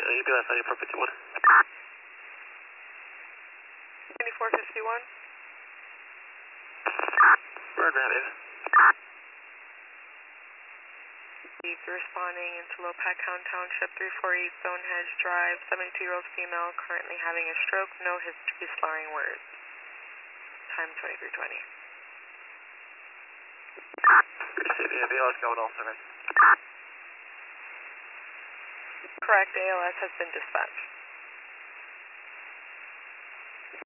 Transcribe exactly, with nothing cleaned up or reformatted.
U B S ninety-four fifty-one. twenty-four fifty-one. Bird Rabbit. Leads responding into Lopattown Township, three forty Stonehenge Drive, seventy-two-year-old female currently having a stroke, no history, slurring words. Time twenty-three twenty. Receive A L S going also, man. Correct, A L S has been dispatched.